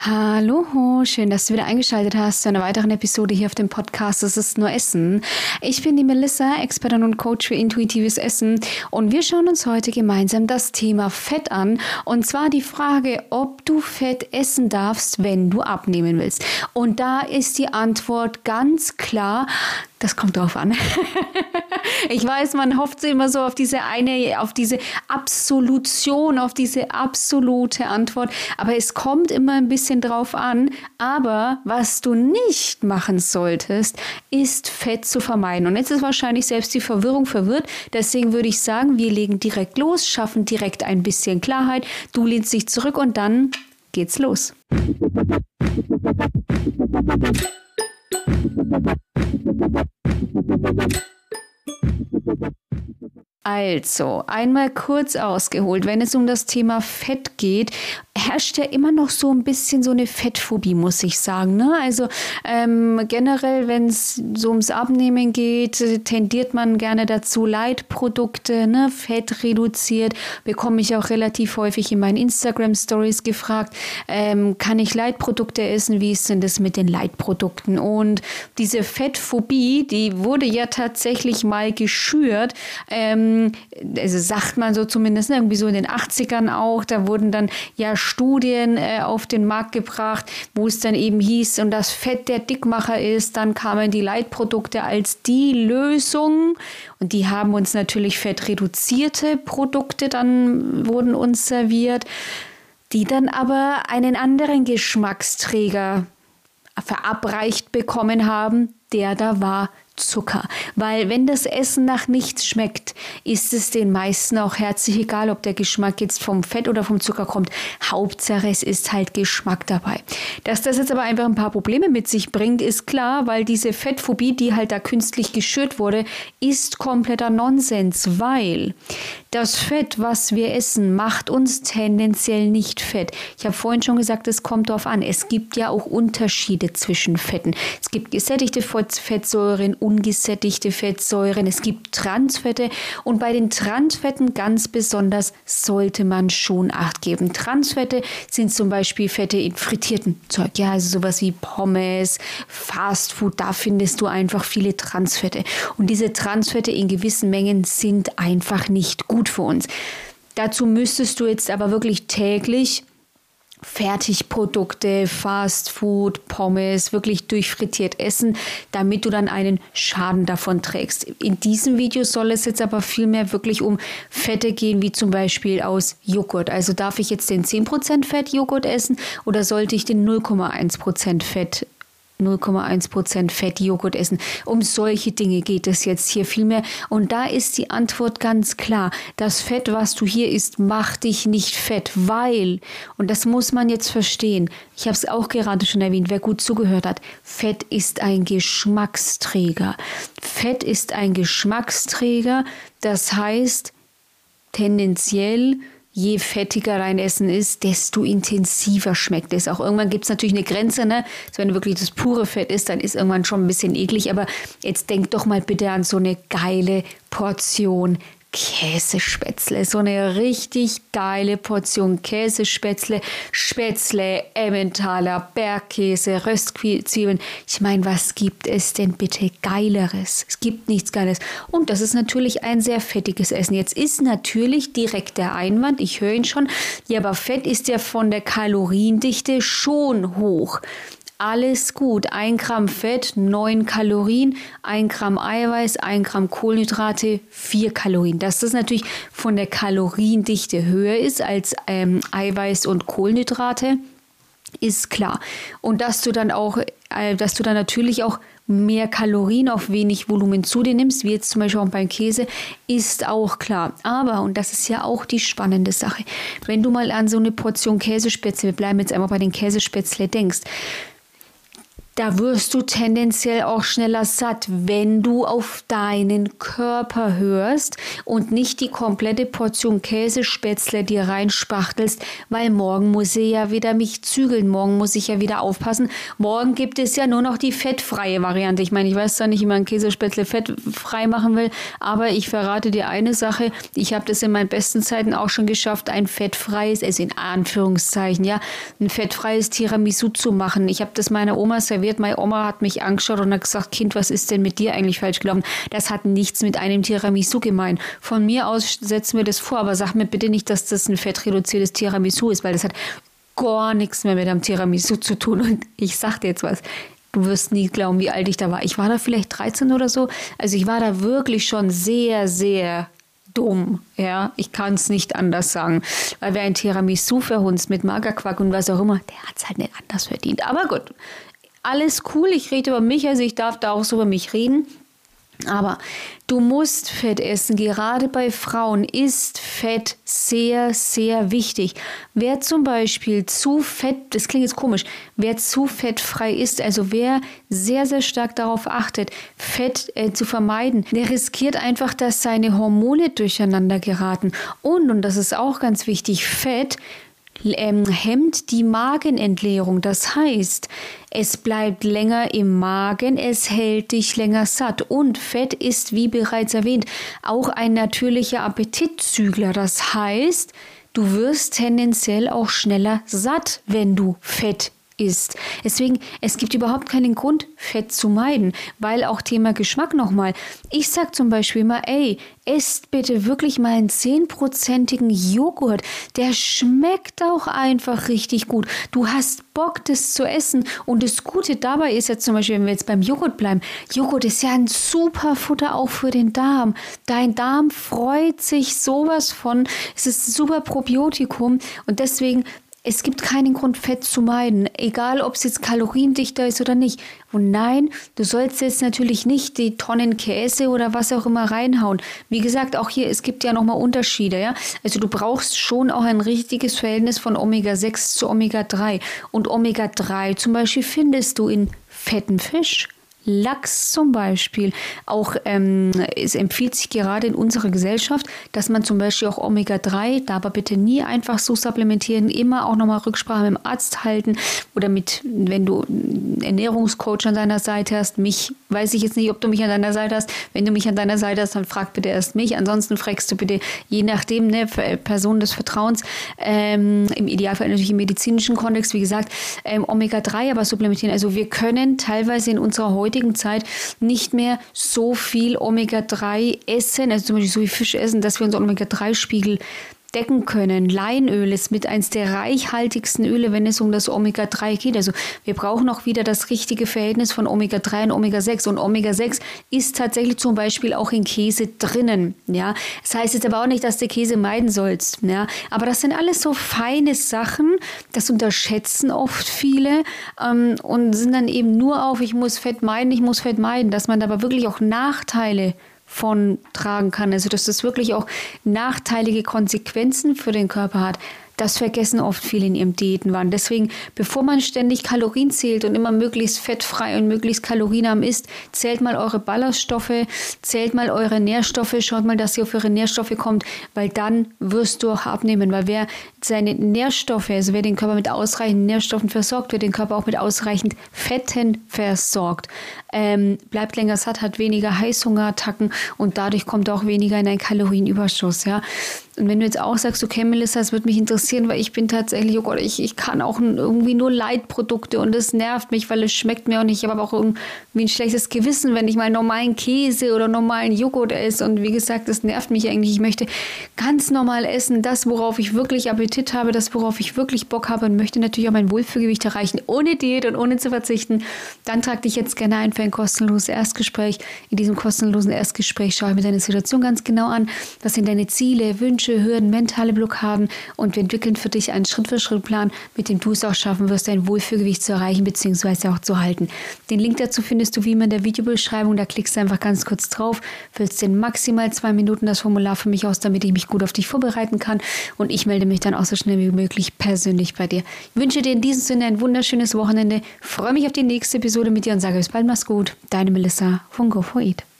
Hallo, schön, dass du wieder eingeschaltet hast zu einer weiteren Episode hier auf dem Podcast Es ist nur Essen. Ich bin die Melissa, Expertin und Coach für intuitives Essen und wir schauen uns heute gemeinsam das Thema Fett an und zwar die Frage, ob du Fett essen darfst, wenn du abnehmen willst. Und da ist die Antwort ganz klar, das kommt drauf an. Ich weiß, man hofft immer so auf diese Absolution, auf diese absolute Antwort. Aber es kommt immer ein bisschen drauf an. Aber was du nicht machen solltest, ist Fett zu vermeiden. Und jetzt ist wahrscheinlich selbst die Verwirrung verwirrt. Deswegen würde ich sagen, wir legen direkt los, schaffen direkt ein bisschen Klarheit. Du lehnst dich zurück und dann geht's los. Also, einmal kurz ausgeholt, wenn es um das Thema Fett geht, herrscht ja immer noch so ein bisschen so eine Fettphobie, muss ich sagen. Ne? Also generell, wenn es so ums Abnehmen geht, tendiert man gerne dazu, Leitprodukte, ne? Fett reduziert, bekomme ich auch relativ häufig in meinen Instagram-Stories gefragt, kann ich Leitprodukte essen, wie ist denn das mit den Leitprodukten? Und diese Fettphobie, die wurde ja tatsächlich mal geschürt, also sagt man so zumindest, ne, irgendwie so in den 80ern auch, da wurden dann ja Studien auf den Markt gebracht, wo es dann eben hieß, und das Fett der Dickmacher ist, dann kamen die Leitprodukte als die Lösung und die haben uns natürlich fettreduzierte Produkte, dann wurden uns serviert, die dann aber einen anderen Geschmacksträger verabreicht bekommen haben, der da war Zucker. Weil wenn das Essen nach nichts schmeckt, ist es den meisten auch herzlich egal, ob der Geschmack jetzt vom Fett oder vom Zucker kommt. Hauptsache es ist halt Geschmack dabei. Dass das jetzt aber einfach ein paar Probleme mit sich bringt, ist klar, weil diese Fettphobie, die halt da künstlich geschürt wurde, ist kompletter Nonsens, weil das Fett, was wir essen, macht uns tendenziell nicht fett. Ich habe vorhin schon gesagt, es kommt darauf an. Es gibt ja auch Unterschiede zwischen Fetten. Es gibt gesättigte Fettsäuren, ungesättigte Fettsäuren, es gibt Transfette und bei den Transfetten ganz besonders sollte man schon Acht geben. Transfette sind zum Beispiel Fette in frittierten Zeug, ja, also sowas wie Pommes, Fastfood, da findest du einfach viele Transfette und diese Transfette in gewissen Mengen sind einfach nicht gut für uns. Dazu müsstest du jetzt aber wirklich täglich Fertigprodukte, Fastfood, Pommes wirklich durchfrittiert essen, damit du dann einen Schaden davon trägst. In diesem Video soll es jetzt aber vielmehr wirklich um Fette gehen, wie zum Beispiel aus Joghurt. Also darf ich jetzt den 10% Fett-Joghurt essen oder sollte ich den 0,1% Fett-Joghurt essen. Um solche Dinge geht es jetzt hier vielmehr. Und da ist die Antwort ganz klar. Das Fett, was du hier isst, macht dich nicht fett, weil, und das muss man jetzt verstehen, ich habe es auch gerade schon erwähnt, wer gut zugehört hat, Fett ist ein Geschmacksträger. Fett ist ein Geschmacksträger, das heißt, tendenziell je fettiger dein Essen ist, desto intensiver schmeckt es. Auch irgendwann gibt es natürlich eine Grenze, ne? Also wenn wirklich das pure Fett ist, dann ist irgendwann schon ein bisschen eklig. Aber jetzt denk doch mal bitte an so eine geile Portion Käsespätzle. So eine richtig geile Portion Käsespätzle, Spätzle, Emmentaler, Bergkäse, Röstzwiebeln. Ich meine, was gibt es denn bitte Geileres? Es gibt nichts Geiles. Und das ist natürlich ein sehr fettiges Essen. Jetzt ist natürlich direkt der Einwand, ich höre ihn schon, ja, aber Fett ist ja von der Kaloriendichte schon hoch. Alles gut. 1 Gramm Fett, 9 Kalorien, 1 Gramm Eiweiß, 1 Gramm Kohlenhydrate, 4 Kalorien. Dass das natürlich von der Kaloriendichte höher ist als Eiweiß und Kohlenhydrate, ist klar. Und dass du dann natürlich auch mehr Kalorien auf wenig Volumen zu dir nimmst, wie jetzt zum Beispiel auch beim Käse, ist auch klar. Aber, und das ist ja auch die spannende Sache, wenn du mal an so eine Portion Käsespätzle, wir bleiben jetzt einmal bei den Käsespätzle, denkst, Da wirst du tendenziell auch schneller satt, wenn du auf deinen Körper hörst und nicht die komplette Portion Käsespätzle dir reinspachtelst, weil morgen muss ich ja wieder mich zügeln, morgen muss ich ja wieder aufpassen. Morgen gibt es ja nur noch die fettfreie Variante. Ich meine, ich weiß zwar nicht, wie man Käsespätzle fettfrei machen will, aber ich verrate dir eine Sache. Ich habe das in meinen besten Zeiten auch schon geschafft, ein fettfreies, also in Anführungszeichen, ja, ein fettfreies Tiramisu zu machen. Ich habe das meiner Oma serviert. Meine Oma hat mich angeschaut und hat gesagt, Kind, was ist denn mit dir eigentlich falsch gelaufen? Das hat nichts mit einem Tiramisu gemeint. Von mir aus setzen wir das vor, aber sag mir bitte nicht, dass das ein fettreduziertes Tiramisu ist, weil das hat gar nichts mehr mit einem Tiramisu zu tun. Und ich sag dir jetzt was. Du wirst nie glauben, wie alt ich da war. Ich war da vielleicht 13 oder so. Also ich war da wirklich schon sehr, sehr dumm, ja, ich kann es nicht anders sagen, weil wer ein Tiramisu verhunzt mit Magerquark und was auch immer, der hat es halt nicht anders verdient. Aber gut, alles cool, ich rede über mich, also ich darf da auch so über mich reden. Aber du musst Fett essen, gerade bei Frauen ist Fett sehr, sehr wichtig. Wer zum Beispiel zu fett, das klingt jetzt komisch, wer zu fettfrei ist, also wer sehr, sehr stark darauf achtet, Fett zu vermeiden, der riskiert einfach, dass seine Hormone durcheinander geraten. Und das ist auch ganz wichtig, Fett hemmt die Magenentleerung. Das heißt, es bleibt länger im Magen, es hält dich länger satt. Und Fett ist, wie bereits erwähnt, auch ein natürlicher Appetitzügler. Das heißt, du wirst tendenziell auch schneller satt, wenn du Fett isst. Deswegen, es gibt überhaupt keinen Grund, Fett zu meiden, weil auch Thema Geschmack nochmal. Ich sag zum Beispiel mal, esst bitte wirklich mal einen 10%igen Joghurt. Der schmeckt auch einfach richtig gut. Du hast Bock, das zu essen. Und das Gute dabei ist jetzt zum Beispiel, wenn wir jetzt beim Joghurt bleiben, Joghurt ist ja ein super Futter auch für den Darm. Dein Darm freut sich sowas von. Es ist ein super Probiotikum und deswegen es gibt keinen Grund, Fett zu meiden, egal ob es jetzt kaloriendichter ist oder nicht. Und nein, du sollst jetzt natürlich nicht die Tonnen Käse oder was auch immer reinhauen. Wie gesagt, auch hier, es gibt ja nochmal Unterschiede. Ja? Also du brauchst schon auch ein richtiges Verhältnis von Omega-6 zu Omega-3. Und Omega-3 zum Beispiel findest du in fetten Fisch. Lachs zum Beispiel. Auch es empfiehlt sich gerade in unserer Gesellschaft, dass man zum Beispiel auch Omega-3, da aber bitte nie einfach so supplementieren, immer auch nochmal Rücksprache mit dem Arzt halten oder mit, wenn du einen Ernährungscoach an deiner Seite hast, mich, weiß ich jetzt nicht, ob du mich an deiner Seite hast, wenn du mich an deiner Seite hast, dann frag bitte erst mich, ansonsten fragst du bitte, je nachdem, ne, Person des Vertrauens, im Idealfall natürlich im medizinischen Kontext, wie gesagt, Omega-3 aber supplementieren. Also wir können teilweise in unserer heutigen Zeit nicht mehr so viel Omega-3 essen, also zum Beispiel so wie Fisch essen, dass wir unseren Omega-3-Spiegel decken können. Leinöl ist mit eins der reichhaltigsten Öle, wenn es um das Omega-3 geht. Also wir brauchen auch wieder das richtige Verhältnis von Omega-3 und Omega-6. Und Omega-6 ist tatsächlich zum Beispiel auch in Käse drinnen. Ja? Das heißt jetzt aber auch nicht, dass du Käse meiden sollst. Ja? Aber das sind alles so feine Sachen, das unterschätzen oft viele und sind dann eben nur auf, ich muss Fett meiden, dass man da aber wirklich auch Nachteile von tragen kann. Also dass das wirklich auch nachteilige Konsequenzen für den Körper hat. Das vergessen oft viele in ihrem Diätenwahn. Deswegen, bevor man ständig Kalorien zählt und immer möglichst fettfrei und möglichst kalorienarm isst, zählt mal eure Ballaststoffe, zählt mal eure Nährstoffe, schaut mal, dass ihr auf eure Nährstoffe kommt, weil dann wirst du auch abnehmen. Weil wer seine Nährstoffe, also wer den Körper mit ausreichend Nährstoffen versorgt, wird den Körper auch mit ausreichend Fetten versorgt. Bleibt länger satt, hat weniger Heißhungerattacken und dadurch kommt auch weniger in einen Kalorienüberschuss. Ja? Und wenn du jetzt auch sagst, okay, Melissa, das würde mich interessieren, weil ich bin tatsächlich, oh Gott, ich kann auch irgendwie nur Leitprodukte und das nervt mich, weil es schmeckt mir auch nicht. Ich habe aber auch irgendwie ein schlechtes Gewissen, wenn ich mal normalen Käse oder normalen Joghurt esse. Und wie gesagt, das nervt mich eigentlich. Ich möchte ganz normal essen, das, worauf ich wirklich Appetit habe, das, worauf ich wirklich Bock habe und möchte natürlich auch mein Wohlfühlgewicht erreichen, ohne Diät und ohne zu verzichten. Dann trag dich jetzt gerne ein für ein kostenloses Erstgespräch. In diesem kostenlosen Erstgespräch schaue ich mir deine Situation ganz genau an. Was sind deine Ziele, Wünsche, Wünsche, Hürden, mentale Blockaden und wir entwickeln für dich einen Schritt-für-Schritt-Plan, mit dem du es auch schaffen wirst, dein Wohlfühlgewicht zu erreichen bzw. auch zu halten. Den Link dazu findest du wie immer in der Videobeschreibung. Da klickst du einfach ganz kurz drauf, füllst in maximal 2 Minuten das Formular für mich aus, damit ich mich gut auf dich vorbereiten kann und ich melde mich dann auch so schnell wie möglich persönlich bei dir. Ich wünsche dir in diesem Sinne ein wunderschönes Wochenende, freue mich auf die nächste Episode mit dir und sage bis bald, mach's gut. Deine Melissa von Go4Eat.